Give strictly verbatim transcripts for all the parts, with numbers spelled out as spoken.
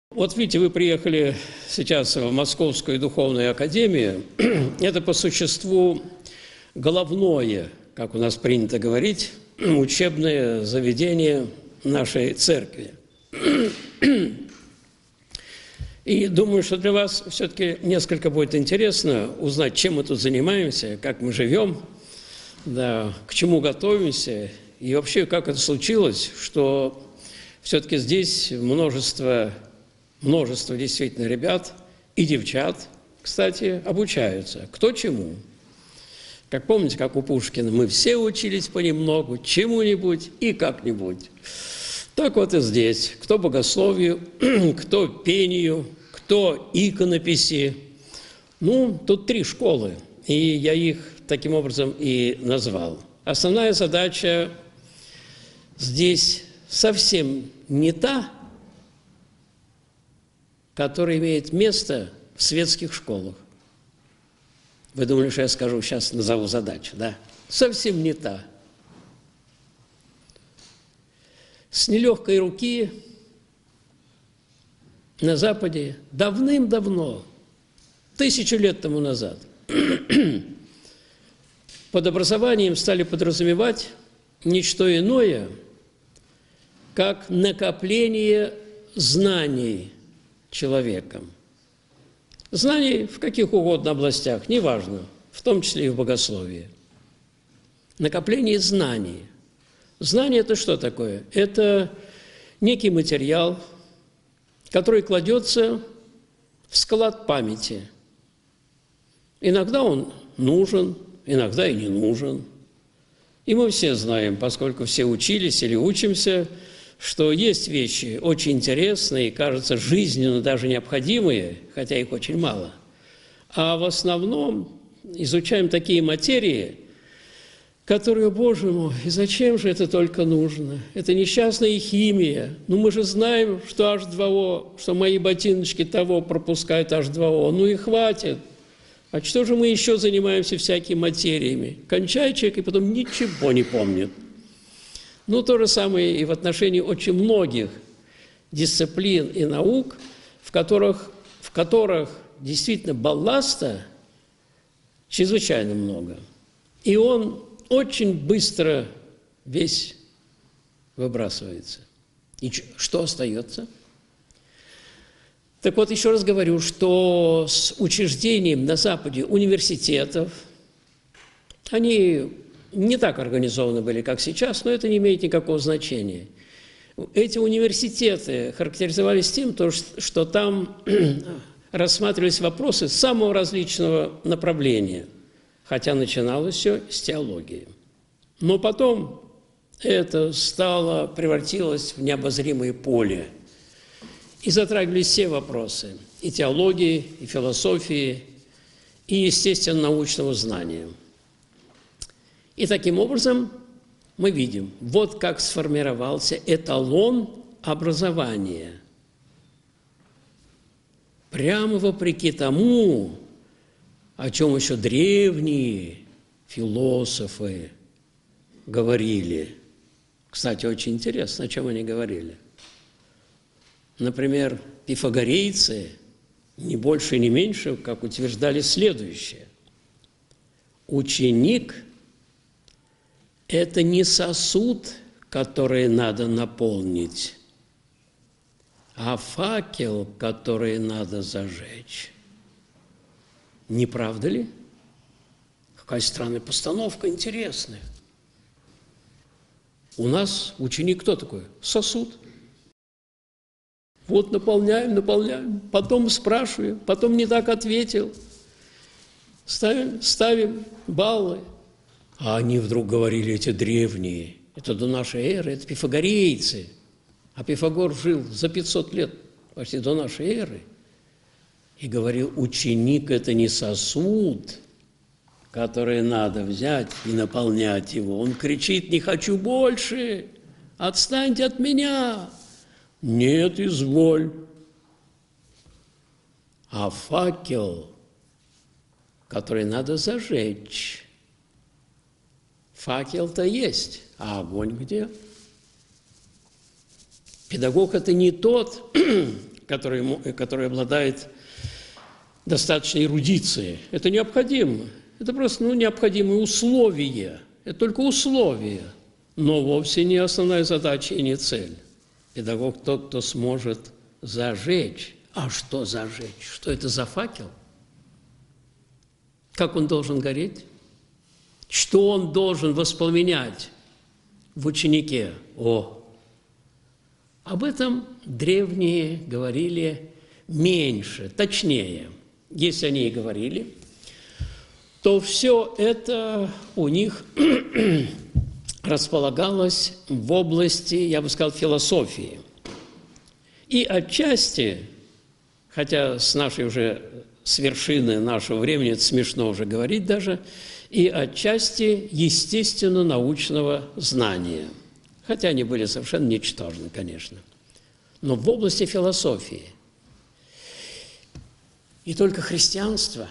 Вот видите, вы приехали сейчас в Московскую духовную академию. Это по существу головное, как у нас принято говорить, учебное заведение нашей церкви. И думаю, что для вас все-таки несколько будет интересно узнать, чем мы тут занимаемся, как мы живем, да, к чему готовимся, и вообще, как это случилось, что все-таки здесь множество, множество действительно ребят и девчат, кстати, обучаются. Кто чему? Как помните, как у Пушкина, мы все учились понемногу, чему-нибудь и как-нибудь. Так вот и здесь. Кто богословию, кто пению, кто иконописи. Ну, тут три школы, и я их таким образом и назвал. Основная задача здесь совсем не та, которая имеет место в светских школах. Вы думали, что я скажу, сейчас назову задачу, да? Совсем не та. С нелегкой руки на Западе давным-давно, тысячу лет тому назад, под образованием стали подразумевать ничто иное, как накопление знаний человеком. Знаний в каких угодно областях, неважно, в том числе и в богословии. Накопление знаний. Знание – это что такое? Это некий материал, который кладется в склад памяти. Иногда он нужен, иногда и не нужен. И мы все знаем, поскольку все учились или учимся, что есть вещи очень интересные, кажется, жизненно даже необходимые, хотя их очень мало. А в основном изучаем такие материи, которые, Боже мой, и зачем же это только нужно? Это несчастная химия. Ну, мы же знаем, что эйч два о, что мои ботиночки того пропускают эйч два о. Ну и хватит. А что же мы еще занимаемся всякими материями? Кончай человек, и потом ничего не помнит. Ну, то же самое и в отношении очень многих дисциплин и наук, в которых, в которых действительно балласта чрезвычайно много. И он очень быстро весь выбрасывается. И что остается? Так вот, еще раз говорю, что с учреждением на Западе университетов, они не так организованы были, как сейчас, но это не имеет никакого значения. Эти университеты характеризовались тем, что там рассматривались вопросы самого различного направления, хотя начиналось все с теологии. Но потом это стало, превратилось в необозримое поле. И затрагивались все вопросы – и теологии, и философии, и, естественно, научного знания. И таким образом мы видим, вот как сформировался эталон образования. Прямо вопреки тому, о чем еще древние философы говорили. Кстати, очень интересно, о чем они говорили. Например, пифагорейцы не больше, не меньше, как утверждали следующее. Ученик – это не сосуд, который надо наполнить, а факел, который надо зажечь. Не правда ли? Какая странная постановка, интересная. У нас ученик кто такой? Сосуд. Вот наполняем, наполняем, потом спрашиваем, потом не так ответил. Ставим, ставим баллы. А они вдруг говорили, эти древние, это до нашей эры, это пифагорейцы. А Пифагор жил за пятьсот лет, почти до нашей эры. И говорил, ученик – это не сосуд, который надо взять и наполнять его. Он кричит, не хочу больше, отстаньте от меня. Нет, изволь. А факел, который надо зажечь. Факел-то есть, а огонь где? Педагог – это не тот, который, который обладает достаточной эрудицией. Это необходимо. Это просто ну, необходимые условия. Это только условия, но вовсе не основная задача и не цель. Педагог – тот, кто сможет зажечь. А что зажечь? Что это за факел? Как он должен гореть? Что он должен воспламенять в ученике? О! Об этом древние говорили меньше, точнее. Если они и говорили, то все это у них располагалось в области, я бы сказал, философии. И отчасти, хотя с нашей уже, с вершины нашего времени, это смешно уже говорить даже, и отчасти естественно-научного знания. Хотя они были совершенно ничтожны, конечно. Но в области философии. И только христианство,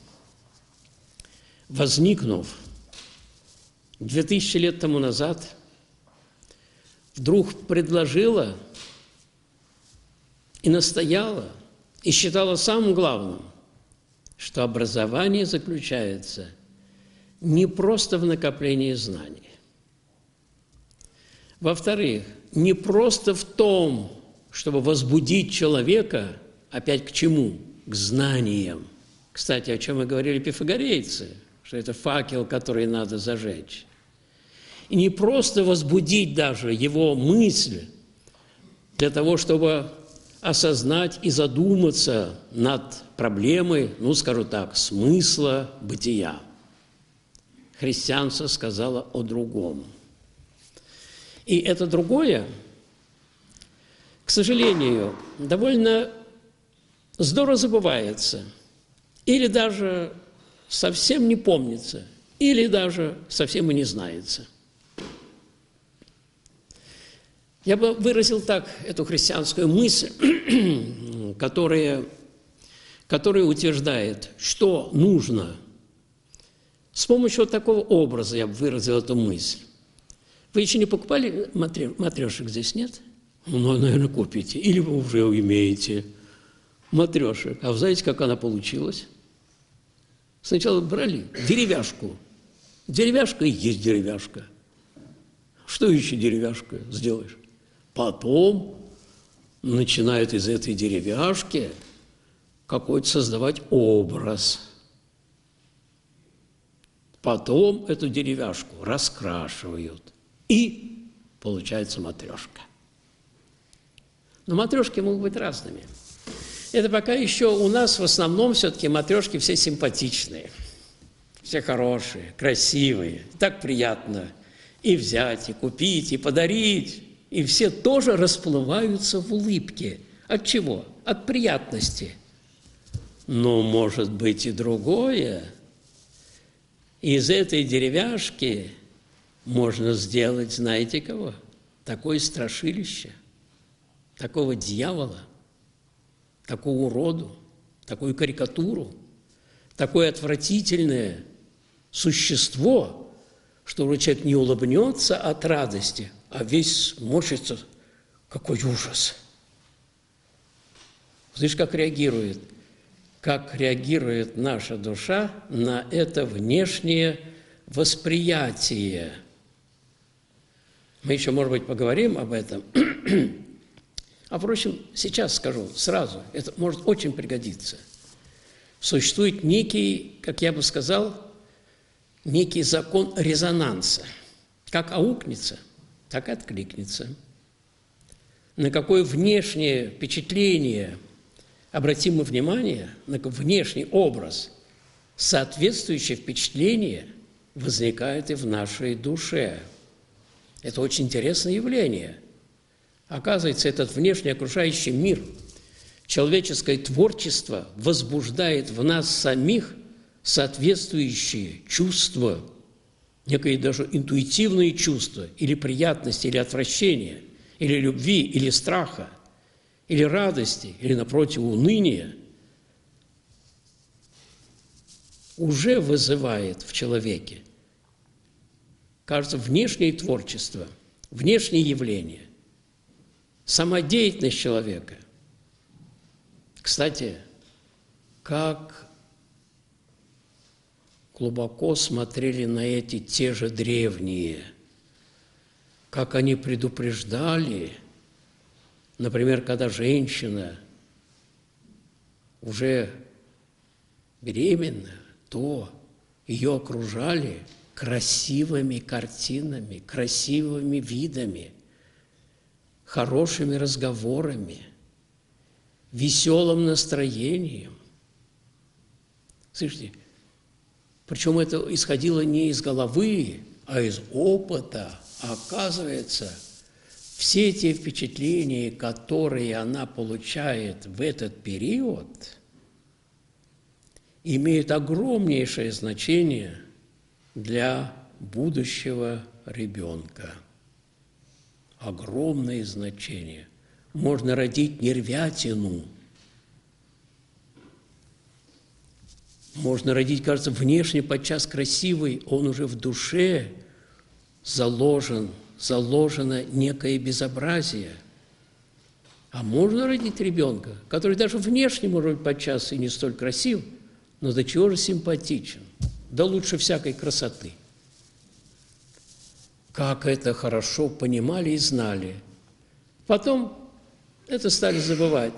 возникнув две тысячи лет тому назад, вдруг предложило и настояло, и считало самым главным, что образование заключается не просто в накоплении знаний. Во-вторых, не просто в том, чтобы возбудить человека, опять к чему? К знаниям. Кстати, о чем и говорили пифагорейцы, что это факел, который надо зажечь. И не просто возбудить даже его мысль для того, чтобы осознать и задуматься над проблемой, ну, скажу так, смысла бытия. Христианство сказало о другом. И это другое, к сожалению, довольно здорово забывается, или даже совсем не помнится, или даже совсем и не знается. Я бы выразил так эту христианскую мысль, которая, которая утверждает, что нужно. С помощью вот такого образа я бы выразил эту мысль. Вы еще не покупали матрешек здесь, нет? Ну, наверное, купите. Или вы уже имеете матрешек. А вы знаете, как она получилась? Сначала брали деревяшку. Деревяшка и есть деревяшка. Что еще деревяшка сделаешь? Потом начинают из этой деревяшки какой-то создавать образ. Потом эту деревяшку раскрашивают. И получается матрешка. Но матрешки могут быть разными. Это пока еще у нас в основном все-таки матрешки все симпатичные, все хорошие, красивые. Так приятно и взять, и купить, и подарить. И все тоже расплываются в улыбке. От чего? От приятности. Но может быть и другое. Из этой деревяшки можно сделать, знаете кого? Такое страшилище, такого дьявола, такую уроду, такую карикатуру, такое отвратительное существо, что уже человек не улыбнется от радости, а весь морщится. Какой ужас! Слышишь, как реагирует? Как реагирует наша душа на это внешнее восприятие. Мы еще, может быть, поговорим об этом. А, впрочем, сейчас скажу сразу, это может очень пригодиться. Существует некий, как я бы сказал, некий закон резонанса. Как аукнется, так и откликнется. На какое внешнее впечатление обратим мы внимание, на внешний образ, соответствующее впечатление возникает и в нашей душе. Это очень интересное явление. Оказывается, этот внешний окружающий мир, человеческое творчество возбуждает в нас самих соответствующие чувства, некое даже интуитивные чувства, или приятности, или отвращения, или любви, или страха, или радости, или, напротив, уныния, уже вызывает в человеке, кажется, внешнее творчество, внешние явления, сама деятельность человека Кстати, как глубоко смотрели на эти те же древние, как они предупреждали, например, когда женщина уже беременна, то ее окружали красивыми картинами, красивыми видами, хорошими разговорами, веселым настроением. Слышите? Причем это исходило не из головы, а из опыта. А оказывается, все те впечатления, которые она получает в этот период, имеют огромнейшее значение для будущего ребенка. Огромное значение. Можно родить нервятину. Можно родить, кажется, внешне подчас красивый, он уже в душе заложен, заложено некое безобразие. А можно родить ребенка, который даже внешне, может быть, подчас и не столь красив, но до чего же симпатичен, да лучше всякой красоты. Как это хорошо понимали и знали. Потом это стали забывать.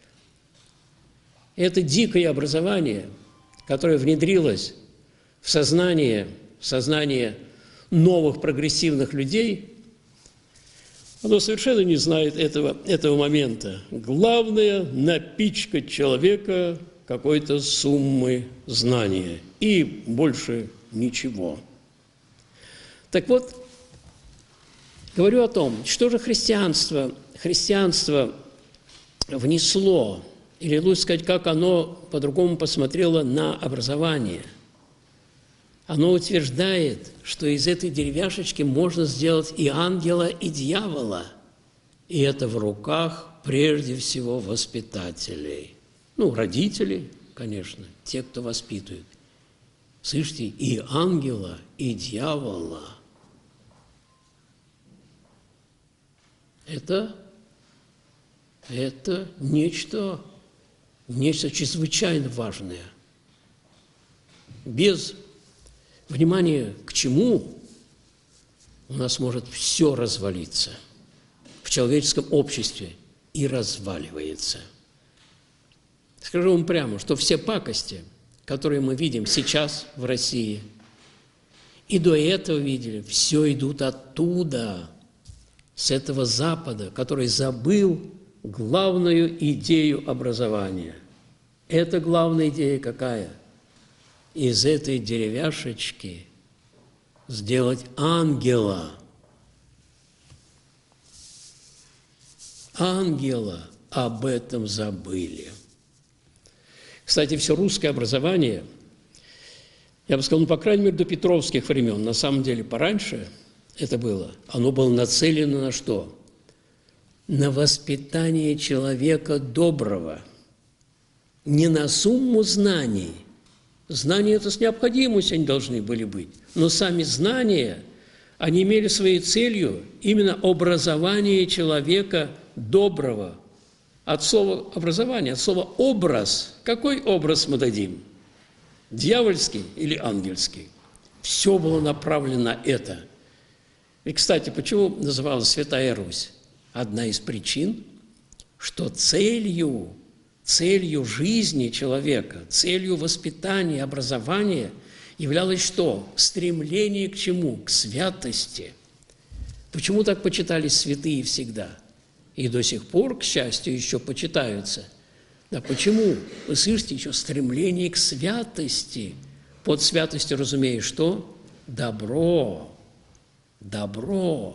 И это дикое образование, которое внедрилось в сознание, в сознание новых прогрессивных людей, оно совершенно не знает этого, этого момента. Главное – напичкать человека какой-то суммой знания. И больше ничего. Так вот, говорю о том, что же христианство, христианство внесло, или лучше сказать, как оно по-другому посмотрело на образование. Оно утверждает, что из этой деревяшечки можно сделать и ангела, и дьявола. И это в руках, прежде всего, воспитателей. Ну, родителей, конечно, те, кто воспитывает. Слышите, и ангела, и дьявола. Это, это нечто, нечто чрезвычайно важное. Без внимания к чему у нас может все развалиться в человеческом обществе и разваливается. Скажу вам прямо, что все пакости, которые мы видим сейчас в России, и до этого видели, все идут оттуда, с этого Запада, который забыл главную идею образования. Это главная идея какая? Из этой деревяшечки сделать ангела. Ангела об этом забыли. Кстати, все русское образование, я бы сказал, ну, по крайней мере, до петровских времен, на самом деле пораньше это было, оно было нацелено на что? На воспитание человека доброго, не на сумму знаний. Знания – это с необходимостью они должны были быть, но сами знания, они имели своей целью именно образование человека доброго. От слова образование, от слова образ. Какой образ мы дадим? Дьявольский или ангельский? Все было направлено на это. И, кстати, почему называлась Святая Русь? Одна из причин, что целью, целью жизни человека, целью воспитания, образования являлось что? Стремление к чему? К святости. Почему так почитались святые всегда? И до сих пор, к счастью, еще почитаются. Да почему? Вы слышите, еще стремление к святости. Под святостью, разумеется, что? Добро. Добро.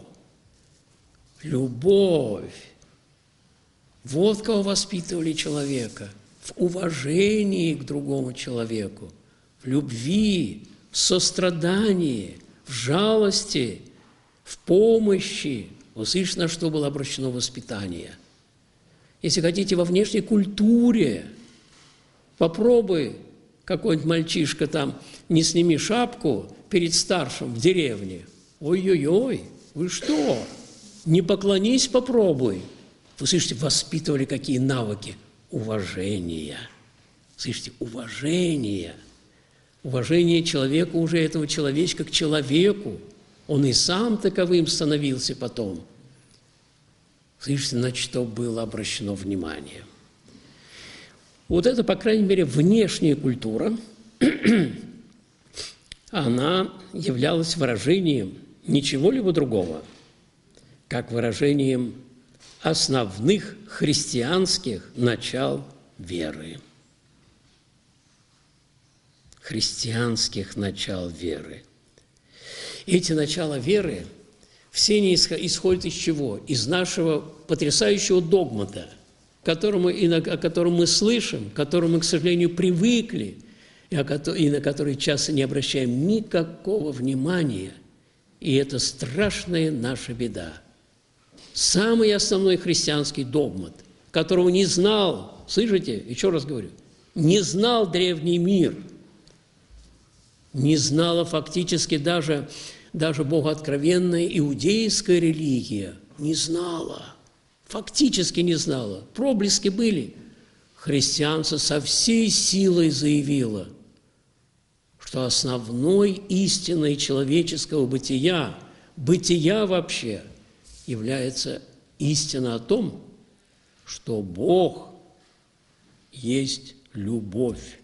Любовь. Вот кого воспитывали человека. В уважении к другому человеку. В любви, в сострадании, в жалости, в помощи. Вы слышите, на что было обращено воспитание? Если хотите, во внешней культуре, попробуй, какой-нибудь мальчишка там, не сними шапку перед старшим в деревне. Ой-ой-ой, вы что? Не поклонись, попробуй. Вы слышите, воспитывали какие навыки? уважения. Слышите, уважение. Уважение человеку, уже этого человечка к человеку. Он и сам таковым становился потом. Слышите, на что было обращено внимание. Вот это, по крайней мере, внешняя культура, она являлась выражением ничего-либо другого, как выражением основных христианских начал веры. Христианских начал веры. Эти начала веры все они исходят из чего? Из нашего потрясающего догмата, которому, и на, о котором мы слышим, к которому мы, к сожалению, привыкли, и, о, и на который часто не обращаем никакого внимания. И это страшная наша беда. Самый основной христианский догмат, которого не знал, слышите, еще раз говорю, не знал древний мир, не знала фактически даже, даже богооткровенная иудейская религия, не знала, фактически не знала. Проблески были. Христианство со всей силой заявило, что основной истиной человеческого бытия, бытия вообще, является истина о том, что Бог есть любовь.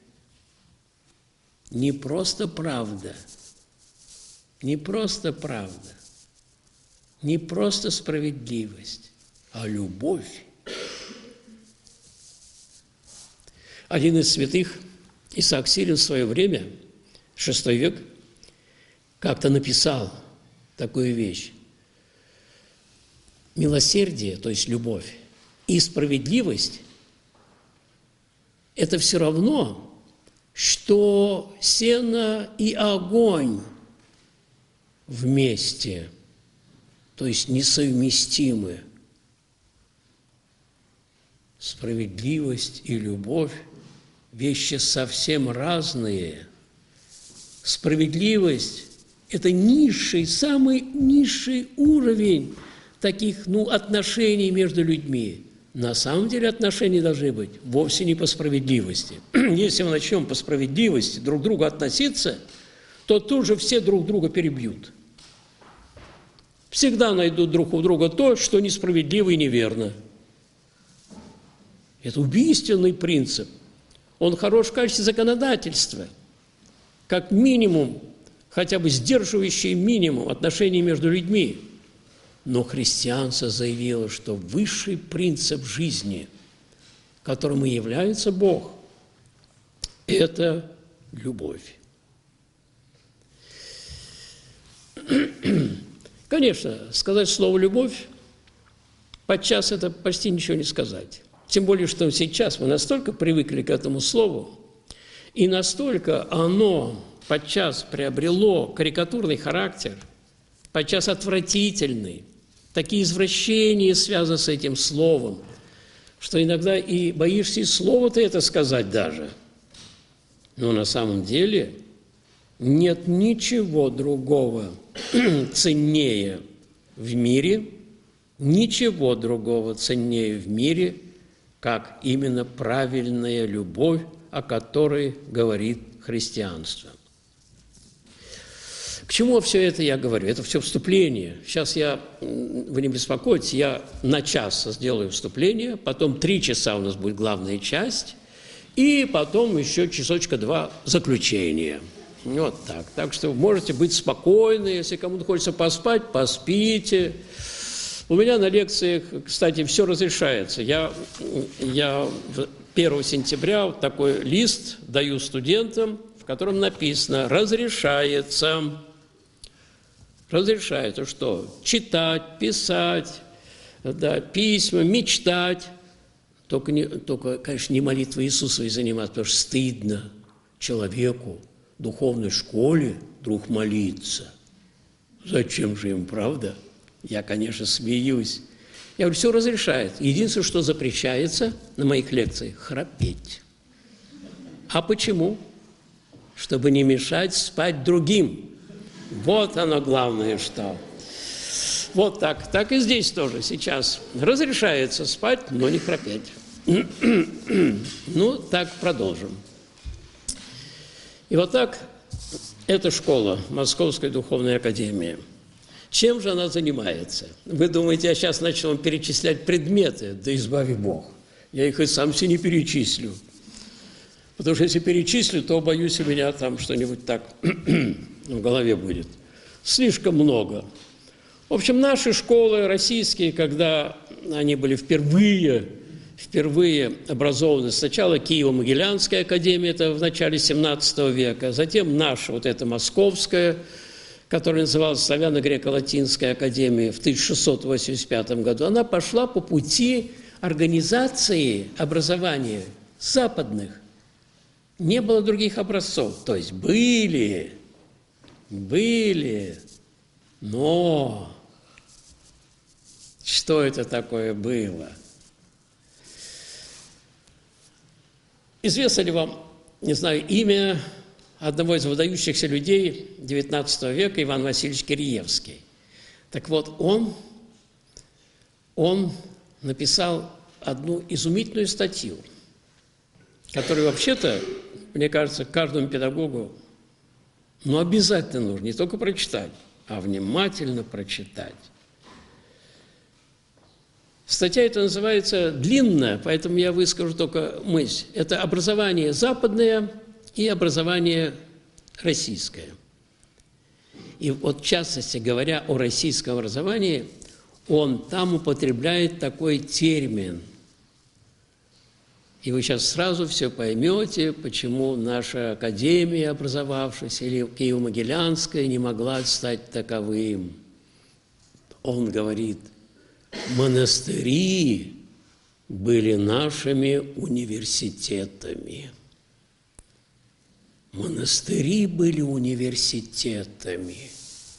Не просто правда, не просто правда, не просто справедливость, а любовь. Один из святых, Исаак Сирин, в свое время, шестой век, как-то написал такую вещь. Милосердие, то есть любовь, и справедливость – это все равно, что сено и огонь вместе, то есть несовместимы. Справедливость и любовь – вещи совсем разные. Справедливость – это низший, самый низший уровень таких, ну, отношений между людьми. На самом деле отношения должны быть вовсе не по справедливости. Если мы начнем по справедливости друг к другу относиться, то тут же все друг друга перебьют. Всегда найдут друг у друга то, что несправедливо и неверно. Это убийственный принцип. Он хорош в качестве законодательства, как минимум, хотя бы сдерживающий минимум отношений между людьми. Но христианство заявило, что высший принцип жизни, которым и является Бог, это любовь. Конечно, сказать слово «любовь» подчас это почти ничего не сказать. Тем более, что сейчас мы настолько привыкли к этому слову, и настолько оно подчас приобрело карикатурный характер, подчас отвратительный, такие извращения связаны с этим словом, что иногда и боишься и слово-то это сказать даже. Но на самом деле нет ничего другого ценнее в мире, ничего другого ценнее в мире, как именно правильная любовь, о которой говорит христианство. К чему все это я говорю? Это все вступление. Сейчас я, вы не беспокойтесь, я на час сделаю вступление, потом три часа у нас будет главная часть, и потом еще часочка два заключения. Вот так. Так что можете быть спокойны, если кому-то хочется поспать, поспите. У меня на лекциях, кстати, все разрешается. Я, я первого сентября вот такой лист даю студентам, в котором написано «разрешается». Разрешается что? Читать, писать, да, письма, мечтать. Только, не, только, конечно, не молитвой Иисусовой заниматься, потому что стыдно человеку в духовной школе вдруг молиться. Зачем же им, правда? Я, конечно, смеюсь. Я говорю, все разрешает. Единственное, что запрещается на моих лекциях – храпеть. А почему? Чтобы не мешать спать другим. Вот оно главное, что. Вот так. Так и здесь тоже сейчас разрешается спать, но не храпеть. Ну, так продолжим. И вот так эта школа, Московская духовная академия. Чем же она занимается? Вы думаете, я сейчас начну вам перечислять предметы? Да избави Бог. Я их и сам себе не перечислю. Потому что если перечислю, то, боюсь, у меня там что-нибудь так в голове будет. Слишком много. В общем, наши школы российские, когда они были впервые, впервые образованы, сначала Киево-Могилянская академия, это в начале семнадцатого века, затем наша, вот эта Московская, которая называлась Славяно-Греко-Латинская академия в тысяча шестьсот восемьдесят пятом году, она пошла по пути организации образования западных. Не было других образцов. То есть были, были, но что это такое было? Известно ли вам, не знаю, имя одного из выдающихся людей девятнадцатого века, Иван Васильевич Киреевский? Так вот, он, он написал одну изумительную статью, которую вообще-то, мне кажется, каждому педагогу ну, обязательно нужно не только прочитать, а внимательно прочитать. Статья эта называется длинная, поэтому я выскажу только мысль. Это образование западное и образование российское. И вот в частности, говоря о российском образовании, он там употребляет такой термин. И вы сейчас сразу все поймете, почему наша академия, образовавшаяся, или Киево-Могилянская, не могла стать таковым. Он говорит, монастыри были нашими университетами. Монастыри были университетами.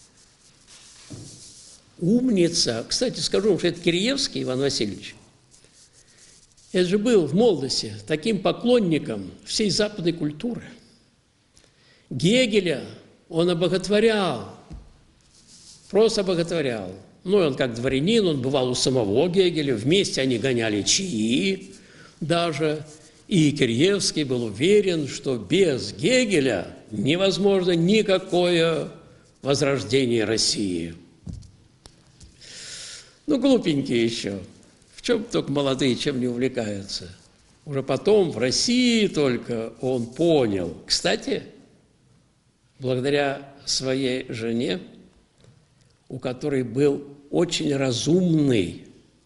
Умница. Кстати, скажу, что это Киреевский Иван Васильевич. Это же был в молодости таким поклонником всей западной культуры. Гегеля он обоготворял, просто обоготворял. Ну, он как дворянин, он бывал у самого Гегеля, вместе они гоняли чаи даже. И Киреевский был уверен, что без Гегеля невозможно никакое возрождение России. Ну, глупенькие еще. В чем только молодые, чем не увлекаются. Уже потом в России только он понял. Кстати, благодаря своей жене, у которой был очень разумный,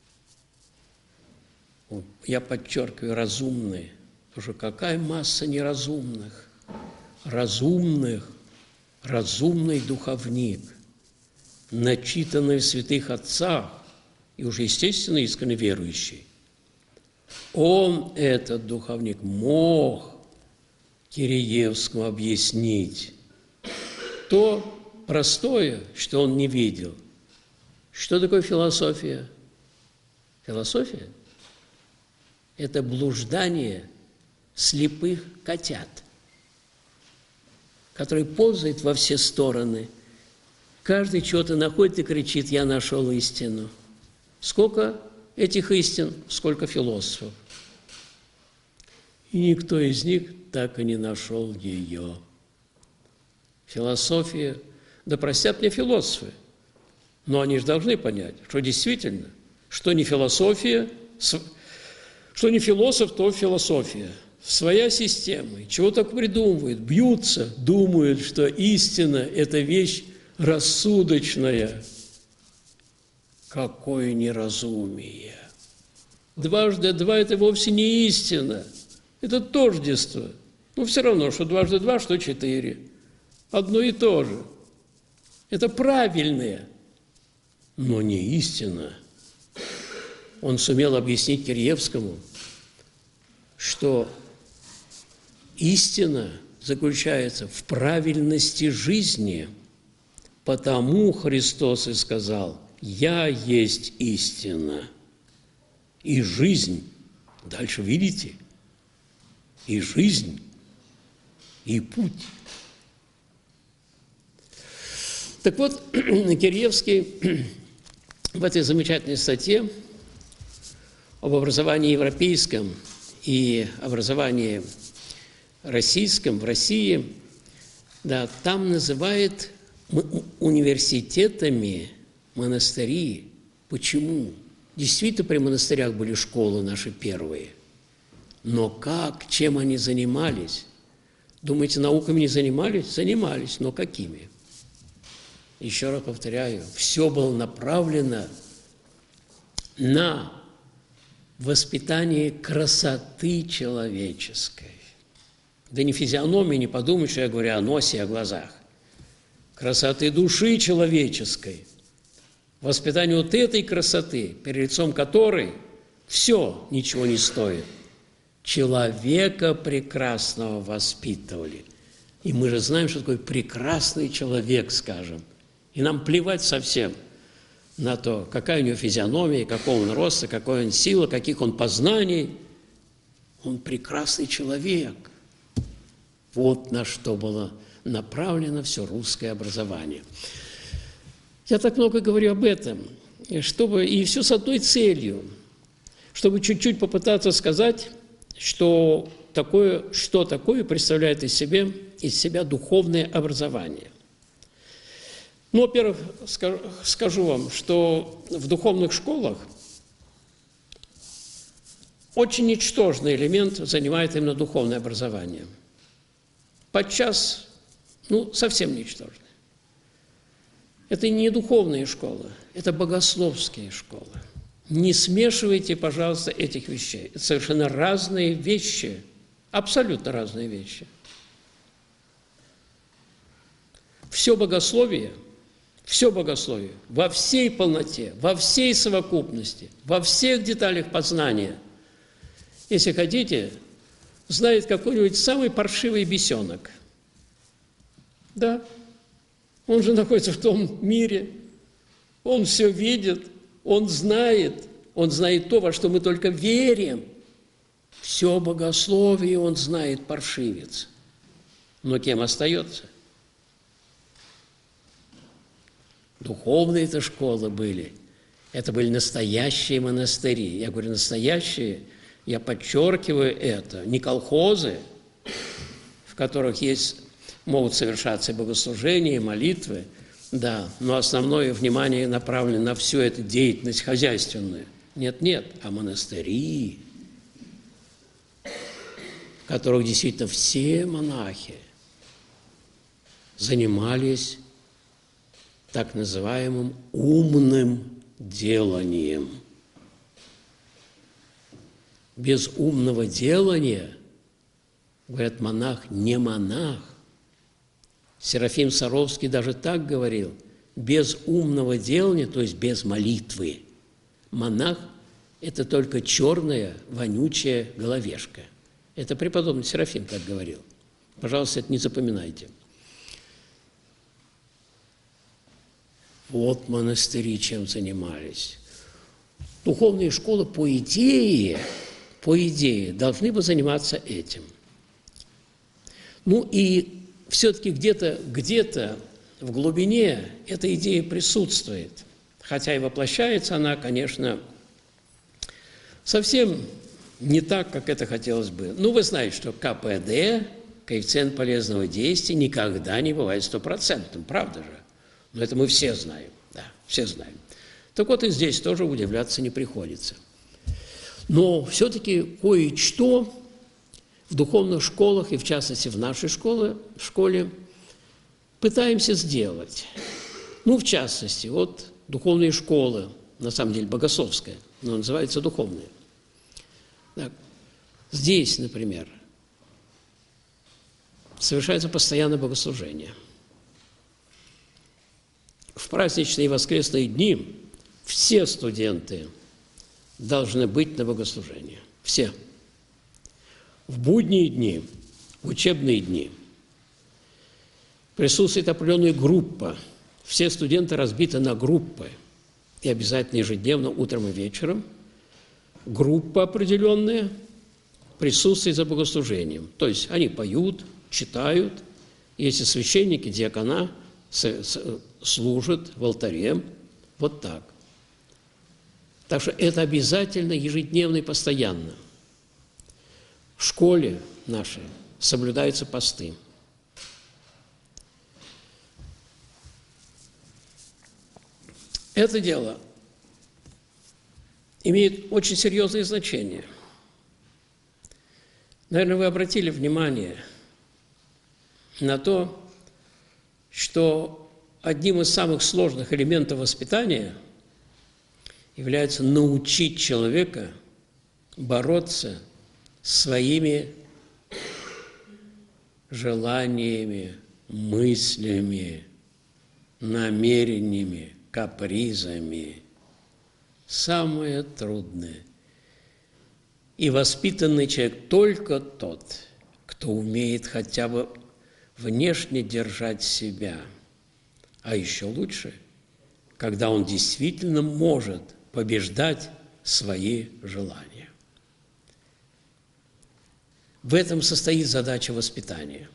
я подчеркиваю, разумный, потому что какая масса неразумных, разумных, разумный духовник, начитанный в святых отцах, и уже, естественно, искренне верующий. Он, этот духовник, мог Киреевскому объяснить то простое, что он не видел. Что такое философия? Философия – это блуждание слепых котят, которые ползают во все стороны. Каждый чего-то находит и кричит: «Я нашел истину». Сколько этих истин, сколько философов. И никто из них так и не нашел ее. Философия, да простят мне философы, но они же должны понять, что действительно, что не философия, что не философ, то философия. Своя система, чего так придумывают, бьются, думают, что истина – это вещь рассудочная. Какое неразумие! Дважды два – это вовсе не истина, это тождество. Но все равно, что дважды два, что четыре. Одно и то же. Это правильное, но не истина. Он сумел объяснить Киреевскому, что истина заключается в правильности жизни. Потому Христос и сказал: «Я есть истина и жизнь». Дальше видите? И жизнь, и путь. Так вот, Киреевский в этой замечательной статье, об образовании европейском и образовании российском в России, да, там называют университетами монастыри. Почему? Действительно, при монастырях были школы наши первые. Но как, чем они занимались? Думаете, науками не занимались? Занимались, но какими? Еще раз повторяю, все было направлено на воспитание красоты человеческой. Да не физиономии, не подумай, что я говорю о носе и о глазах. Красоты души человеческой. Воспитание вот этой красоты, перед лицом которой все ничего не стоит. Человека прекрасного воспитывали. И мы же знаем, что такое прекрасный человек, скажем. И нам плевать совсем на то, какая у него физиономия, какого он роста, какой он сила, каких он познаний. Он прекрасный человек. Вот на что было направлено все русское образование. Я так много говорю об этом, чтобы, и все с одной целью, чтобы чуть-чуть попытаться сказать, что такое, что такое представляет из себя, из себя духовное образование. Ну, во-первых, скажу вам, что в духовных школах очень ничтожный элемент занимает именно духовное образование. Подчас, ну, совсем ничтожный. Это не духовные школы, это богословские школы. Не смешивайте, пожалуйста, этих вещей. Это совершенно разные вещи, абсолютно разные вещи. Все богословие, все богословие во всей полноте, во всей совокупности, во всех деталях познания, если хотите, знает какой-нибудь самый паршивый бесенок. Да, он же находится в том мире, он все видит, он знает, он знает то, во что мы только верим. Все богословие он знает, паршивец. Но кем остается? Духовные-то школы были. Это были настоящие монастыри. Я говорю настоящие, я подчеркиваю это. Не колхозы, в которых есть, могут совершаться богослужения, молитвы, да, но основное внимание направлено на всю эту деятельность хозяйственную. Нет-нет, а монастыри, в которых действительно все монахи занимались так называемым умным деланием. Без умного делания, говорят, монах не монах. Серафим Саровский даже так говорил: без умного делания, то есть без молитвы, монах – это только черная, вонючая головешка. Это преподобный Серафим так говорил. Пожалуйста, это не запоминайте. Вот монастыри чем занимались. Духовные школы, по идее, по идее, должны бы заниматься этим. Ну и все-таки где-то, где-то в глубине эта идея присутствует. Хотя и воплощается она, конечно, совсем не так, как это хотелось бы. Ну, вы знаете, что ка пэ дэ, коэффициент полезного действия, никогда не бывает стопроцентным, правда же? Но это мы все знаем, да, все знаем. Так вот и здесь тоже удивляться не приходится. Но все-таки кое-что в духовных школах, и в частности в нашей школе, школе, пытаемся сделать. Ну, в частности, вот духовные школы, на самом деле богословская, но называется духовная. Так, здесь, например, совершается постоянное богослужение. В праздничные и воскресные дни все студенты должны быть на богослужении. Все. В будние дни, в учебные дни присутствует определенная группа. Все студенты разбиты на группы. И обязательно ежедневно, утром и вечером, группа определенная присутствует за богослужением. То есть они поют, читают. Если священники, диакона служат в алтаре. Вот так. Так что это обязательно, ежедневно и постоянно. В школе нашей соблюдаются посты. Это дело имеет очень серьезное значение. Наверное, вы обратили внимание на то, что одним из самых сложных элементов воспитания является научить человека бороться с своими желаниями, мыслями, намерениями, капризами. Самое трудное. И воспитанный человек только тот, кто умеет хотя бы внешне держать себя. А еще лучше, когда он действительно может побеждать свои желания. В этом состоит задача воспитания.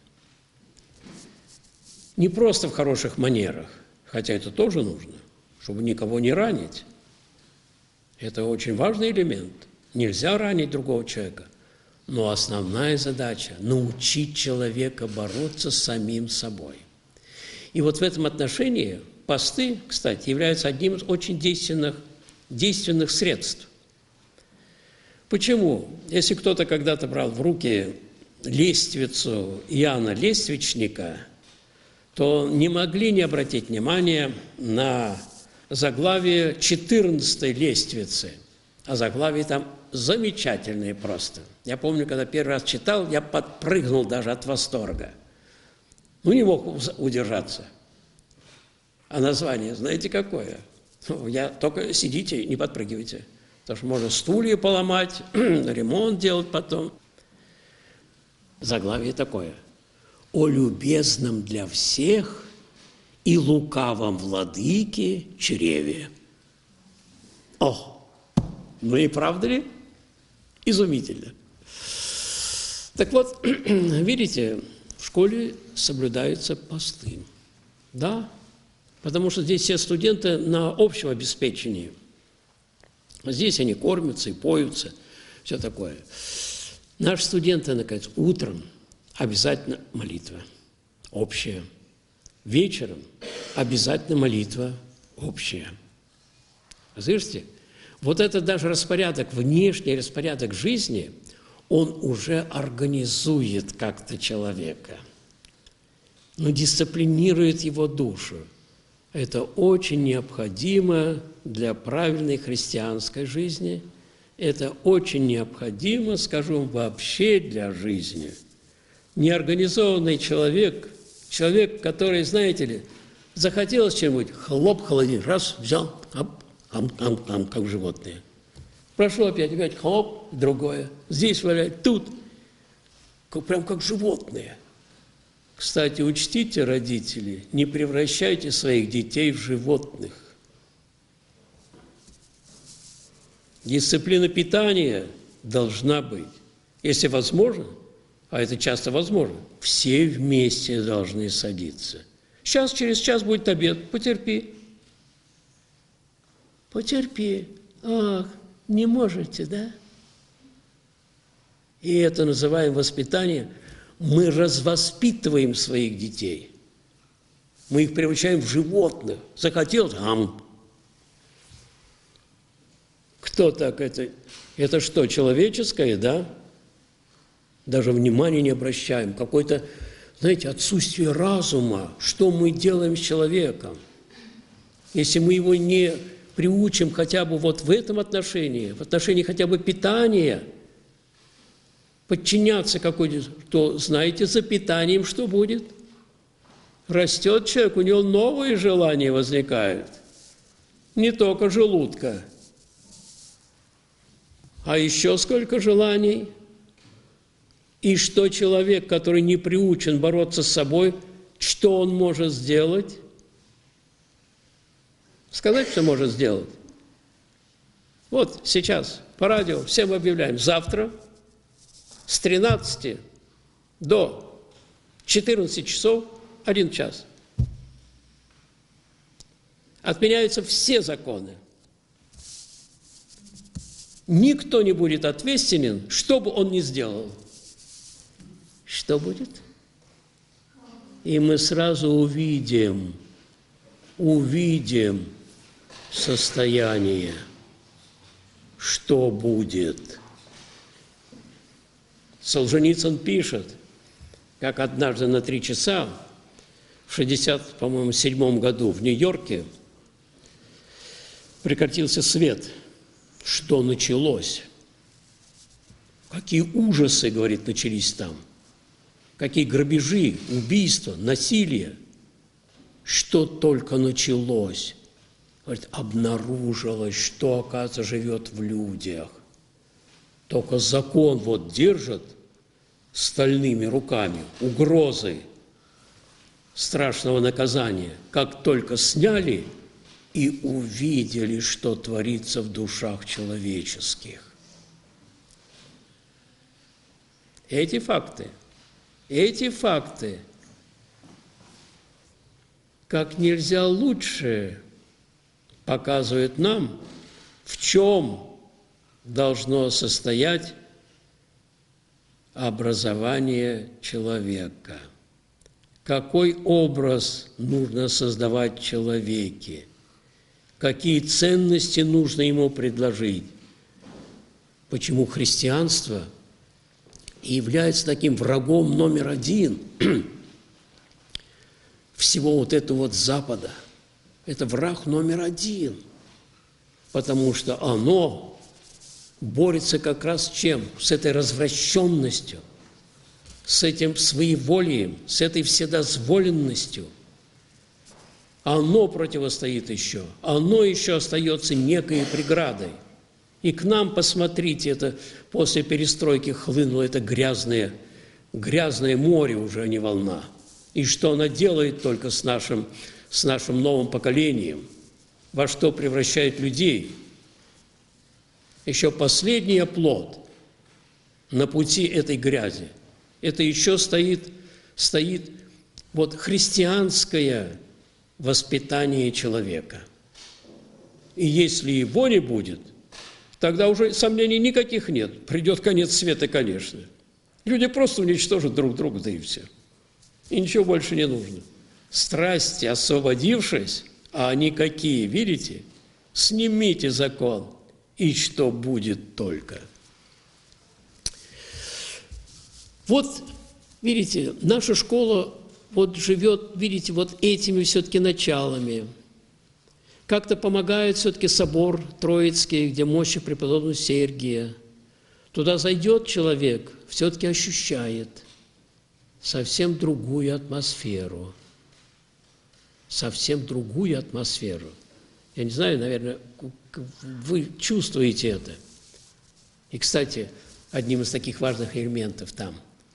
Не просто в хороших манерах, хотя это тоже нужно, чтобы никого не ранить. Это очень важный элемент. Нельзя ранить другого человека. Но основная задача – научить человека бороться с самим собой. И вот в этом отношении посты, кстати, являются одним из очень действенных, действенных средств. Почему? Если кто-то когда-то брал в руки лествицу Иоанна Лествичника, то не могли не обратить внимания на заглавие четырнадцатой лествицы. А заглавие там замечательные просто. Я помню, когда первый раз читал, я подпрыгнул даже от восторга. Ну, не мог удержаться. А название, знаете, какое? Я, только сидите, не подпрыгивайте. Потому что можно стулья поломать, ремонт делать потом. Заглавие такое. «О любезном для всех и лукавом владыке чреве». О, ну и правда ли? Изумительно. Так вот, видите, в школе соблюдаются посты. Да, потому что здесь все студенты на общем обеспечении. Здесь они кормятся и поются, все такое. Наши студенты, наконец, утром обязательно молитва общая. Вечером обязательно молитва общая. Слышите? Вот это даже распорядок, внешний распорядок жизни, он уже организует как-то человека, но дисциплинирует его душу. Это очень необходимо для правильной христианской жизни. Это очень необходимо, скажу вам, вообще для жизни. Неорганизованный человек, человек, который, знаете ли, захотелось чем-нибудь, хлоп, холодильник, раз, взял, ам, ам, ам, ам, как животные. Прошло опять, опять хлоп, другое. Здесь валяет, тут. Прям как животные. Кстати, учтите, родители, не превращайте своих детей в животных. Дисциплина питания должна быть. Если возможно, а это часто возможно, все вместе должны садиться. Сейчас, через час будет обед, потерпи. Потерпи. Ах, не можете, да? И это называем воспитание. Мы развоспитываем своих детей. Мы их превращаем в животных. Захотел, ам. Кто так это? Это что, человеческое, да? Даже внимания не обращаем. Какое-то, знаете, отсутствие разума. Что мы делаем с человеком? Если мы его не приучим хотя бы вот в этом отношении, в отношении хотя бы питания, подчиняться какой-то, то знаете, за питанием что будет? Растет человек, у него новые желания возникают. Не только желудка, а еще сколько желаний. И что человек, который не приучен бороться с собой, что он может сделать? Сказать, что может сделать? Вот сейчас по радио всем объявляем, завтра с тринадцати до четырнадцати часов один час. Отменяются все законы. никто не будет ответственен, что бы он ни сделал. Что будет? И мы сразу увидим, увидим состояние, что будет. Солженицын пишет, как однажды на три часа в шестьдесят, по-моему, седьмом году в Нью-Йорке прекратился свет. Что началось? Какие ужасы, говорит, начались там? Какие грабежи, убийства, насилие? Что только началось? Говорит, обнаружилось, что, оказывается, живет в людях. Только закон вот держит стальными руками, угрозы страшного наказания. Как только сняли и увидели, что творится в душах человеческих. Эти факты, эти факты как нельзя лучше показывают нам, в чем должно состоять образование человека. Какой образ нужно создавать в человеке? Какие ценности нужно ему предложить? Почему христианство и является таким врагом номер один всего вот этого вот Запада? Это враг номер один, потому что оно борется как раз с чем? С этой развращенностью, с этим своеволием, с этой вседозволенностью. Оно противостоит еще, оно еще остается некой преградой. И к нам, посмотрите, это после перестройки хлынуло это грязное, грязное море уже, а не волна. И что она делает только с нашим, с нашим новым поколением, во что превращает людей. Еще последний оплот на пути этой грязи. Это еще стоит, стоит вот христианское воспитание человека. И если его не будет, тогда уже сомнений никаких нет. Придет конец света, конечно. Люди просто уничтожат друг друга, да и все. И ничего больше не нужно. Страсти, освободившись, а они какие, видите? Снимите закон, и что будет только. Вот, видите, наша школа вот живет, видите, вот этими все-таки началами. Как-то помогает все-таки собор Троицкий, где мощи преподобного Сергия. Туда зайдет человек, все-таки ощущает совсем другую атмосферу. Совсем другую атмосферу. Я не знаю, наверное, вы чувствуете это. И, кстати, одним из таких важных элементов там,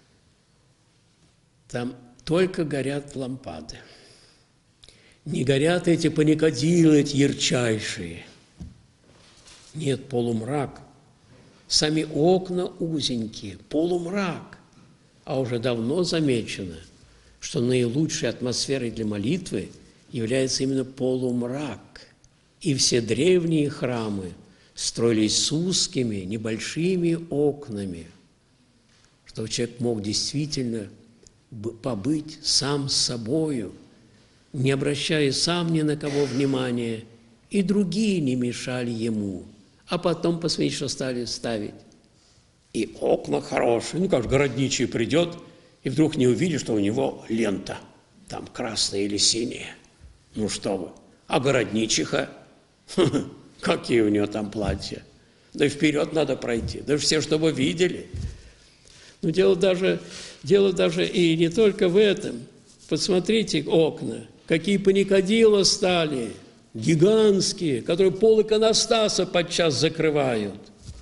там только горят лампады. Не горят эти паникадилы, эти ярчайшие. Нет, полумрак. Сами окна узенькие, полумрак. А уже давно замечено, что наилучшей атмосферой для молитвы является именно полумрак. И все древние храмы строились с узкими, небольшими окнами, чтобы человек мог действительно побыть сам с собою, не обращая сам ни на кого внимания, и другие не мешали ему. А потом, посмотрите, что стали ставить. И окна хорошие. Ну, как же городничий придет, и вдруг не увидит, что у него лента, там красная или синяя. Ну, что вы. А городничиха, какие у нее там платья. Да и вперед надо пройти, да все, чтобы видели. Но дело даже, дело даже и не только в этом. Посмотрите окна, какие паникадила стали, гигантские, которые пол иконостаса подчас закрывают.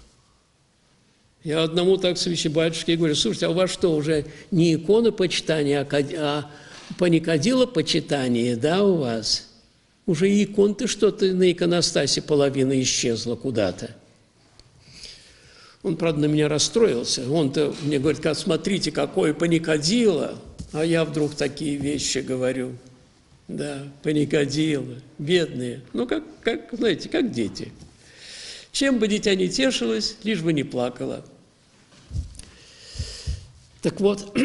Я одному так священнобатюшке говорю: слушайте, а у вас что, уже не икона почитания, а, а паникадила почитание, да, у вас? Уже и икон-то что-то на иконостасе половина исчезла куда-то. Он, правда, на меня расстроился. Он-то мне говорит: как, смотрите, какое паникадило. А я вдруг такие вещи говорю. Да, паникадило, бедные. Ну, как, как, знаете, как дети. Чем бы дитя не тешилось, лишь бы не плакало. Так вот,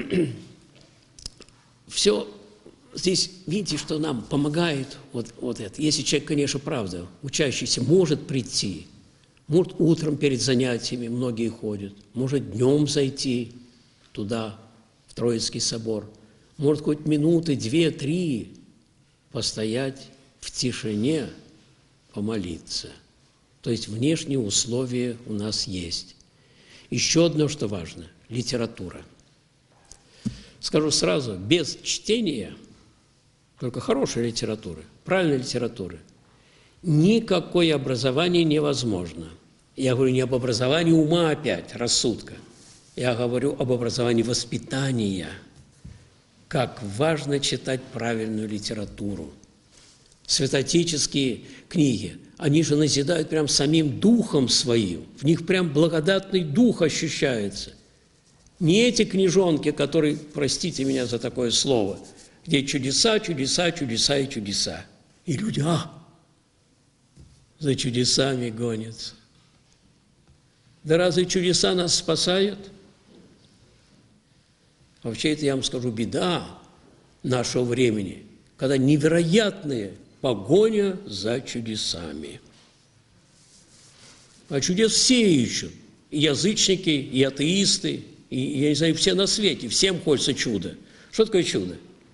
все здесь, видите, что нам помогает вот, вот это. Если человек, конечно, правда, учащийся, может прийти, может утром перед занятиями, многие ходят, может днем зайти туда, в Троицкий собор, может хоть минуты, две, три постоять в тишине, помолиться. То есть внешние условия у нас есть. Еще одно, что важно – литература. Скажу сразу, без чтения, только хорошей литературы, правильной литературы, никакое образование невозможно. Я говорю не об образовании ума опять, рассудка. Я говорю об образовании воспитания. Как важно читать правильную литературу. Святоотеческие книги, они же назидают прям самим духом своим. В них прям благодатный дух ощущается. Не эти книжонки, которые, простите меня за такое слово, где чудеса, чудеса, чудеса и чудеса. И люди, а, за чудесами гонятся. Да разве чудеса нас спасают? Вообще, это, я вам скажу, беда нашего времени, когда невероятная погоня за чудесами. А чудес все ищут. И язычники, и атеисты, и, я не знаю, все на свете. Всем хочется чудо. Что такое чудо?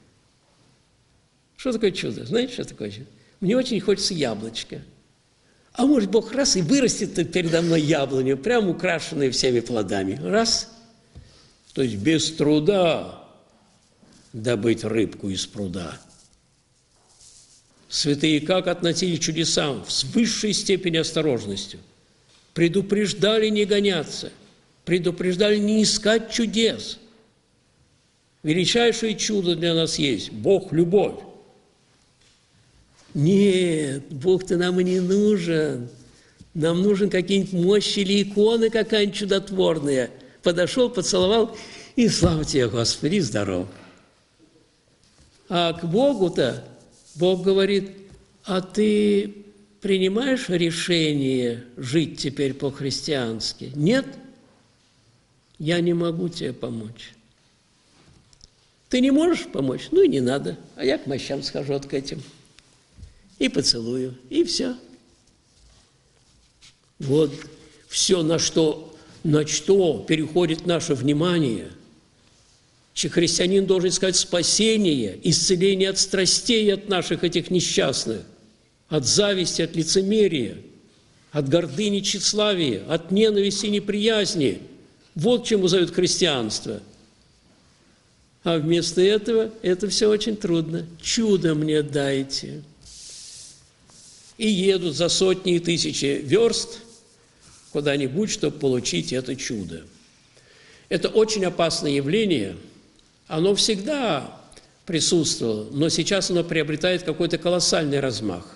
Что такое чудо? Знаете, что такое чудо? Мне очень хочется яблочко. А может, Бог раз и вырастет передо мной яблоню, прям украшенное всеми плодами. Раз. То есть без труда добыть рыбку из пруда. Святые как относились к чудесам? С высшей степени осторожностью. Предупреждали не гоняться, предупреждали не искать чудес. Величайшее чудо для нас есть – Бог – любовь. Нет, Бог-то нам и не нужен. Нам нужен какие-нибудь мощи или иконы какая-нибудь чудотворная. Подошел, поцеловал, и слава тебе, Господи, здоров. А к Богу-то Бог говорит, а ты принимаешь решение жить теперь по-христиански? Нет? Я не могу тебе помочь. Ты не можешь помочь? Ну и не надо. А я к мощам схожу вот к этим. И поцелую, и все. Вот все, на что, на что переходит наше внимание. Христианин должен искать спасение, исцеление от страстей, от наших этих несчастных, от зависти, от лицемерия, от гордыни, тщеславия, от ненависти и неприязни. Вот чему зовет христианство. А вместо этого это все очень трудно. Чудо мне дайте. И едут за сотни и тысячи верст куда-нибудь, чтобы получить это чудо. Это очень опасное явление. Оно всегда присутствовало, но сейчас оно приобретает какой-то колоссальный размах.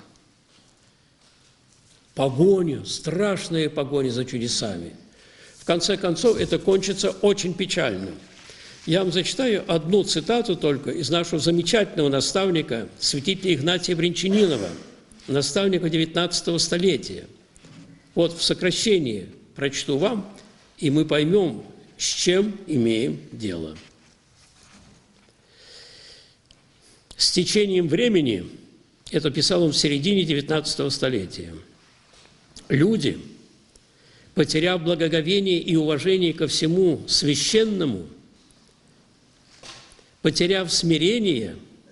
Погоня, страшная погоня за чудесами. В конце концов, это кончится очень печально. Я вам зачитаю одну цитату только из нашего замечательного наставника, святителя Игнатия Бринчанинова, наставника девятнадцатого столетия. Вот в сокращении прочту вам, и мы поймем, с чем имеем дело. С течением времени, это писал он в середине девятнадцатого столетия, люди, потеряв благоговение и уважение ко всему священному, потеряв смирение,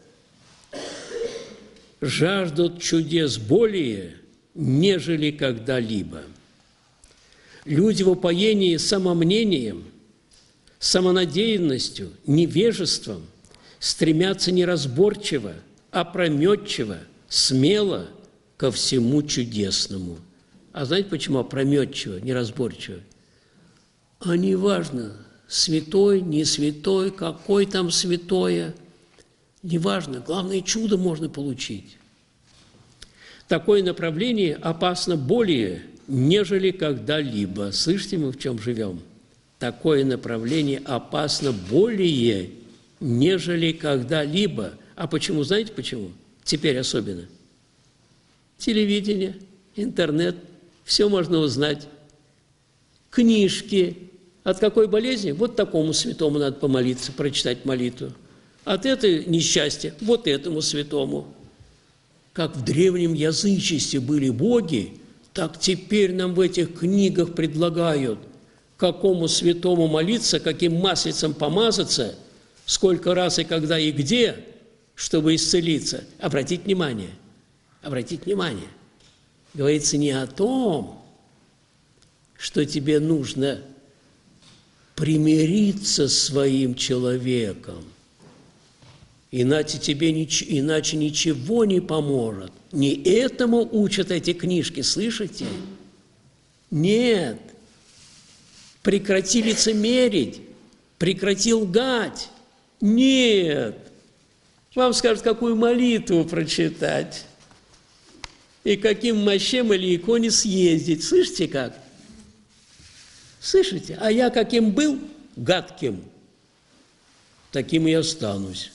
жаждут чудес более, нежели когда-либо. Люди в упоении самомнением, самонадеянностью, невежеством стремятся неразборчиво, опрометчиво, смело ко всему чудесному. А знаете, почему опрометчиво, неразборчиво? А не важно, святой, не святой, какой там святое, не важно, главное, чудо можно получить. Такое направление опасно более, нежели когда-либо. Слышите, мы в чем живем? Такое направление опасно более, нежели когда-либо. А почему? Знаете почему? Теперь особенно. Телевидение, интернет, Все можно узнать. Книжки. От какой болезни? Вот такому святому надо помолиться, прочитать молитву. От этой несчастья вот этому святому. Как в древнем язычестве были боги, так теперь нам в этих книгах предлагают, какому святому молиться, каким маслицем помазаться, сколько раз и когда и где, чтобы исцелиться. Обратите внимание, обратите внимание. Говорится не о том, что тебе нужно примириться с своим человеком, иначе тебе нич- иначе ничего не поможет. Не этому учат эти книжки, слышите? Нет. Прекрати лицемерить, прекрати лгать. Нет. Вам скажут, какую молитву прочитать и каким мощам или иконе съездить. Слышите как? Слышите? А я каким был? Гадким. Таким и останусь.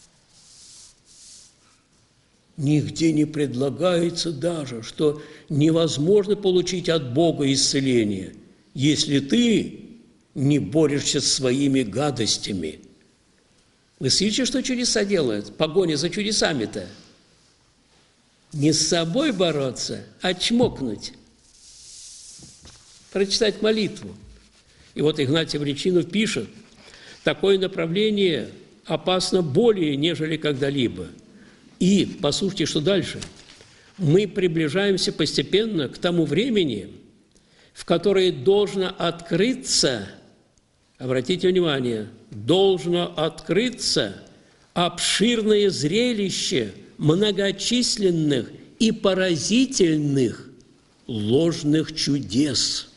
Нигде не предлагается даже, что невозможно получить от Бога исцеление, если ты не борешься с своими гадостями. Вы слышите, что чудеса делают? Погоня за чудесами-то. Не с собой бороться, а чмокнуть. Прочитать молитву. И вот Игнатий Бричинов пишет, такое направление опасно более, нежели когда-либо. И, послушайте, что дальше. Мы приближаемся постепенно к тому времени, в которое должно открыться, обратите внимание, должно открыться обширное зрелище многочисленных и поразительных ложных чудес,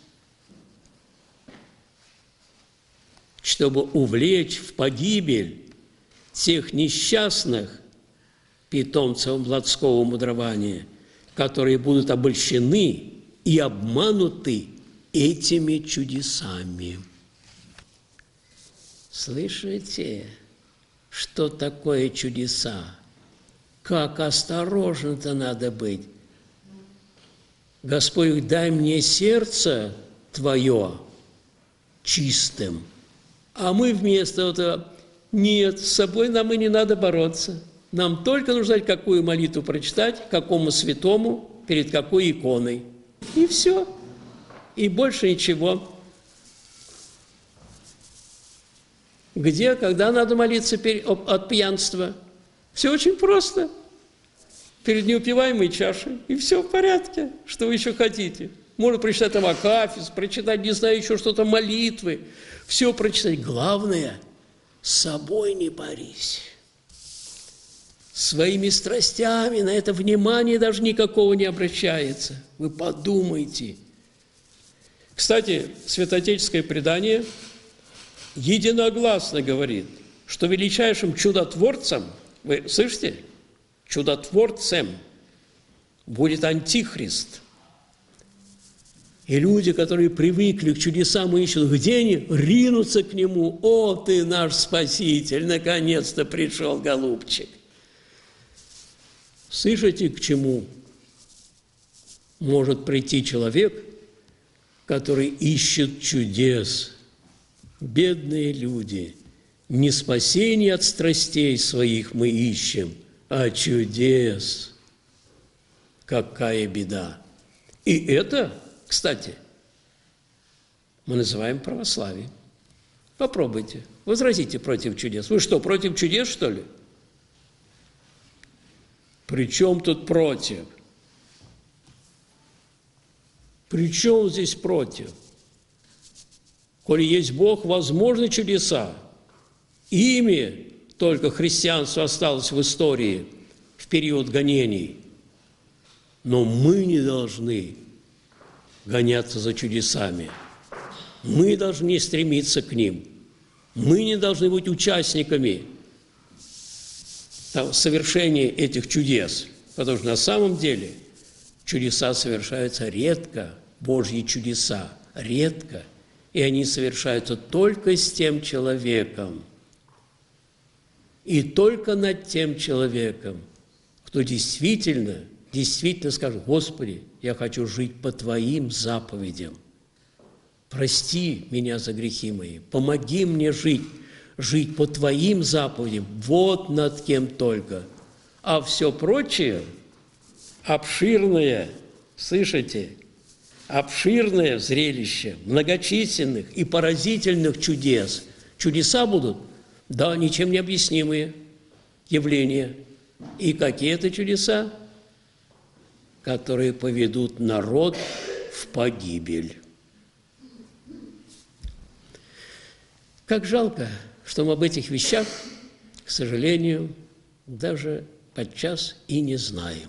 чтобы увлечь в погибель тех несчастных питомцев плотского мудрования, которые будут обольщены и обмануты этими чудесами. Слышите, что такое чудеса? Как осторожно-то надо быть. Господь, дай мне сердце Твое чистым. А мы вместо этого, нет, с собой нам и не надо бороться. Нам только нужно знать, какую молитву прочитать, какому святому, перед какой иконой. И все. И больше ничего. Где, когда надо молиться от пьянства? Все очень просто. Перед неупиваемой чашей. И все в порядке. Что вы еще хотите? Можно прочитать там Акафист, прочитать, не знаю, еще что-то, молитвы. Все прочитать. Главное, с собой не борись. Своими страстями на это внимание даже никакого не обращается. Вы подумайте. Кстати, святоотеческое предание единогласно говорит, что величайшим чудотворцем, вы слышите, чудотворцем будет Антихрист. И люди, которые привыкли к чудесам и ищут, где они, ринутся к нему. О, ты наш Спаситель, наконец-то пришел, голубчик. Слышите, к чему может прийти человек, который ищет чудес? Бедные люди, не спасение от страстей своих мы ищем, а чудес. Какая беда! И это, кстати, мы называем православием. Попробуйте, возразите против чудес. Вы что, против чудес, что ли? При чем тут против? При чем здесь против? Коли есть Бог, возможны чудеса. Ими только христианство осталось в истории в период гонений. Но мы не должны гоняться за чудесами. Мы должны стремиться к ним. Мы не должны быть участниками совершения этих чудес, потому что на самом деле чудеса совершаются редко, Божьи чудеса редко, и они совершаются только с тем человеком, и только над тем человеком, кто действительно действительно скажут: Господи, я хочу жить по Твоим заповедям. Прости меня за грехи мои, помоги мне жить, жить по Твоим заповедям, вот над кем только. А все прочее, обширное, слышите, обширное зрелище многочисленных и поразительных чудес. Чудеса будут? Да, ничем не объяснимые явления. И какие это чудеса? Которые поведут народ в погибель. Как жалко, что мы об этих вещах, к сожалению, даже подчас и не знаем.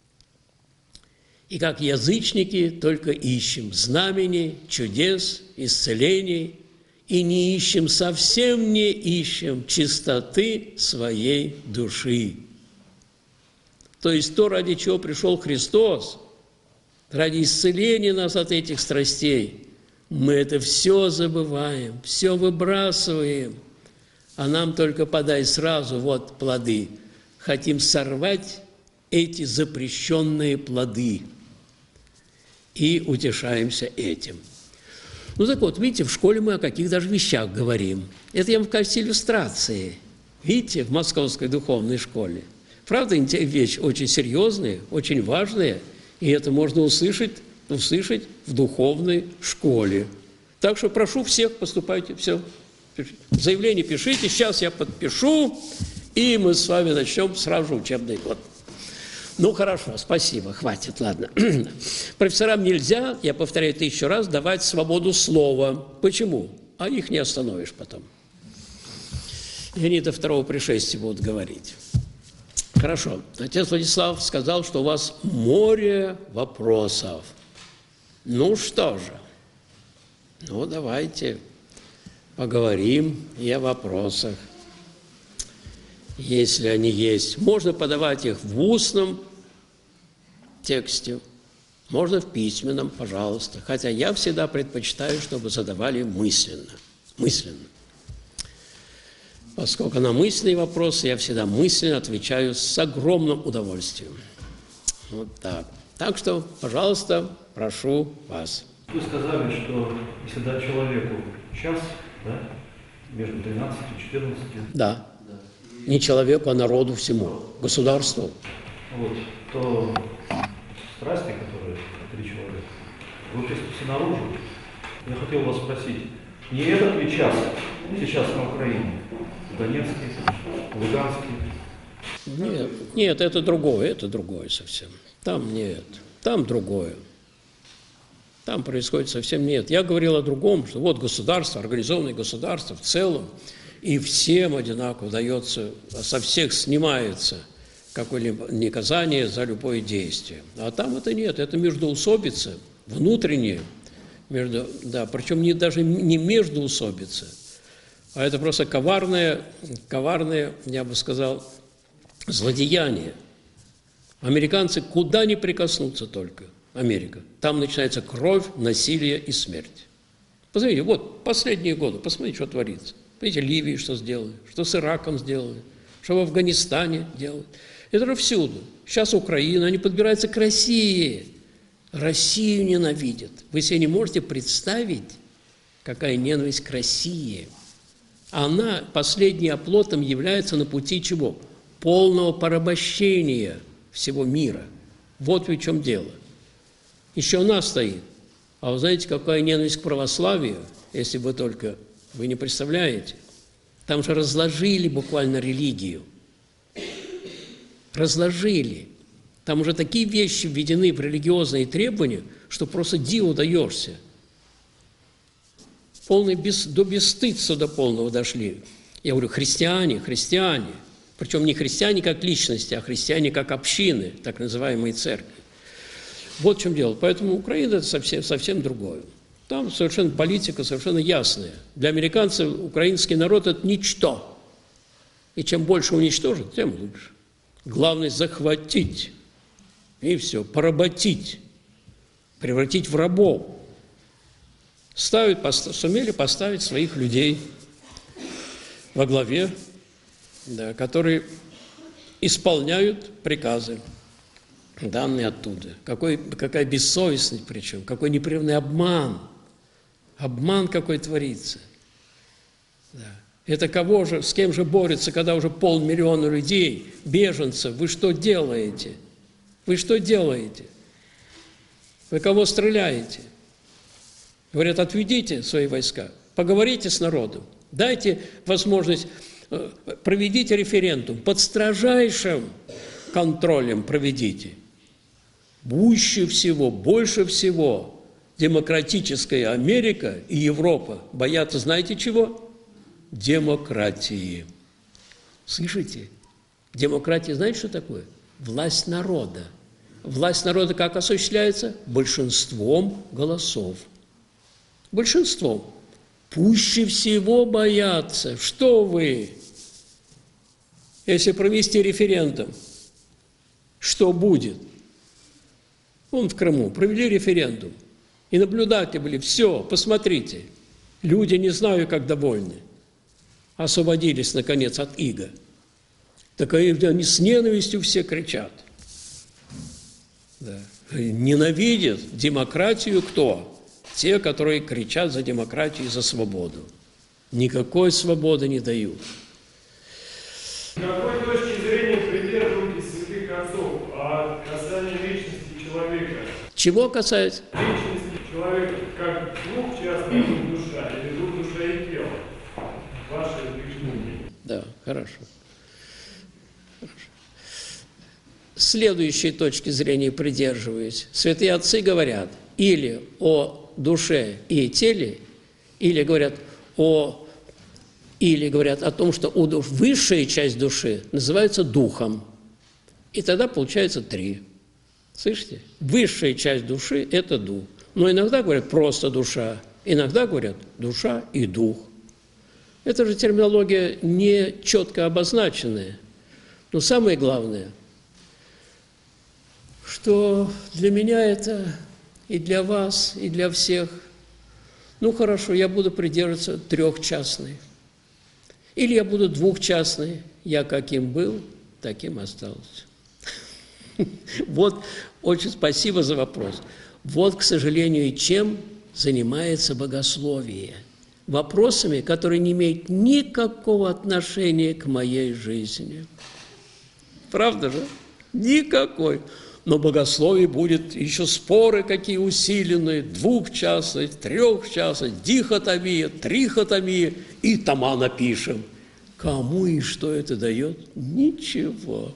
И как язычники только ищем знамений, чудес, исцелений, и не ищем, совсем не ищем чистоты своей души. То есть то, ради чего пришел Христос, ради исцеления нас от этих страстей, мы это все забываем, все выбрасываем, а нам только подай сразу вот плоды. Хотим сорвать эти запрещенные плоды и утешаемся этим. Ну так вот, видите, в школе мы о каких даже вещах говорим. Это я вам в качестве иллюстрации. Видите, в Московской духовной школе. Правда, вещь очень серьезная, очень важная, и это можно услышать, услышать в духовной школе. Так что прошу всех, поступайте, все. Заявление пишите, сейчас я подпишу, и мы с вами начнем сразу же учебный год. Ну, хорошо, спасибо, хватит, ладно. Профессорам нельзя, я повторяю это еще раз, давать свободу слова. Почему? А их не остановишь потом. И они до второго пришествия будут говорить. Хорошо. Отец Владислав сказал, что у вас море вопросов. Ну что же, ну давайте поговорим и о вопросах, если они есть. Можно подавать их в устном тексте, можно в письменном, пожалуйста. Хотя я всегда предпочитаю, чтобы задавали мысленно. Мысленно. Поскольку на мысленные вопросы я всегда мысленно отвечаю с огромным удовольствием. Вот так. Так что, пожалуйста, прошу вас. Вы сказали, что если дать человеку час, да, между тринадцатью и четырнадцатью. Да. да. Не человеку, а народу всему, государству. Вот, то страсти, которые три человека, выплеснутся наружу. Я хотел вас спросить, не этот ли час сейчас на Украине? Донецкий, Луганский? Нет, нет, это другое, это другое совсем. Там нет, там другое. Там происходит совсем нет. Я говорил о другом, что вот государство, организованное государство в целом, и всем одинаково дается, со всех снимается какое-либо наказание за любое действие. А там это нет, это междоусобица, внутреннее, между, да, причем не, даже не междоусобица, а это просто коварное, коварное, я бы сказал, злодеяние. Американцы куда ни прикоснутся только, Америка, там начинается кровь, насилие и смерть. Посмотрите, вот последние годы, посмотрите, что творится. Видите, Ливии что сделали, что с Ираком сделали, что в Афганистане делают. Это же всюду. Сейчас Украина, они подбираются к России. Россию ненавидят. Вы себе не можете представить, какая ненависть к России. Она последним оплотом является на пути чего? Полного порабощения всего мира. Вот в чем дело. Еще она стоит. А вы знаете, какая ненависть к православию, если вы только... Вы не представляете? Там же разложили буквально религию. Разложили. Там уже такие вещи введены в религиозные требования, что просто диву даешься. Полный без, до бесстыдства до полного дошли. Я говорю, христиане, христиане. Причем не христиане как личности, а христиане как общины, так называемые церкви. Вот в чем дело. Поэтому Украина – это совсем, совсем другое. Там совершенно политика совершенно ясная. Для американцев украинский народ – это ничто. И чем больше уничтожить, тем лучше. Главное – захватить. И все, поработить, превратить в рабов. Ставят, пост- сумели поставить своих людей во главе, да, которые исполняют приказы. данные оттуда. Какой, какая бессовестность причем, какой непрерывный обман. Обман какой творится. Да. Это кого же, с кем же борется, когда уже полмиллиона людей, беженцев? Вы что делаете? Вы что делаете? Вы кого стреляете? Говорят, отведите свои войска, поговорите с народом, дайте возможность, проведите референдум, под строжайшим контролем проведите. Пуще всего, больше всего демократическая Америка и Европа боятся, знаете чего? Демократии. Слышите? Демократия, знаете, что такое? Власть народа. Власть народа как осуществляется? Большинством голосов. Большинством. Пуще всего боятся. Что вы? Если провести референдум, что будет? Вон в Крыму провели референдум. И наблюдатели были. Все, посмотрите. Люди, не знаю, как довольны. Освободились, наконец, от ига. Так они с ненавистью все кричат. Да. Ненавидят демократию кто? Те, которые кричат за демократию и за свободу. Никакой свободы не дают. С какой точки зрения придерживаетесь святых отцов о касании личности человека? Чего касается? Личности человека, как двух частных, двух душа, или двух душа и тела. Ваше личное мнение. Да, хорошо. Хорошо. Следующей точки зрения придерживаюсь. Святые отцы говорят или о душе и теле, или говорят о, или говорят о том, что у душ, высшая часть души называется духом. И тогда получается три. Слышите? Высшая часть души – это дух. Но иногда говорят просто душа, иногда говорят душа и дух. Это же терминология не четко обозначенная. Но самое главное, что для меня это и для вас, и для всех, ну хорошо, я буду придерживаться трехчастной. Или я буду двухчастной, я каким был, таким остался. Вот, очень спасибо за вопрос. Вот, к сожалению, и чем занимается богословие. Вопросами, которые не имеют никакого отношения к моей жизни. Правда же? Никакой. Но в богословии будет еще споры какие усиленные, двухчастные, трехчастные, дихотомия, трихотомия, и тома напишем. Кому и что это дает? Ничего.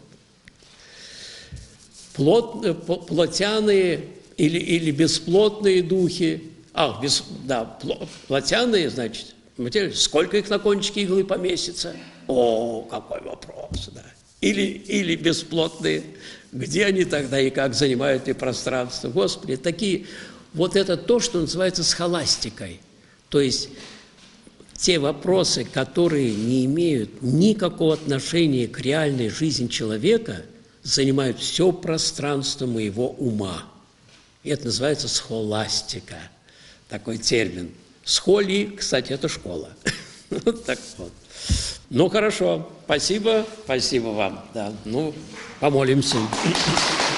Плот, плотяные или, или бесплотные духи, а, без, да, плотяные, значит, сколько их на кончике иглы поместится? О, какой вопрос, да. Или, или бесплотные, где они тогда и как занимают и пространство? Господи, такие, вот это то, что называется схоластикой. То есть те вопросы, которые не имеют никакого отношения к реальной жизни человека, занимают все пространство моего ума. И это называется схоластика. Такой термин. Схоли, кстати, это школа. Вот так вот. Ну, хорошо. Спасибо. Спасибо вам. Да. Ну, помолимся.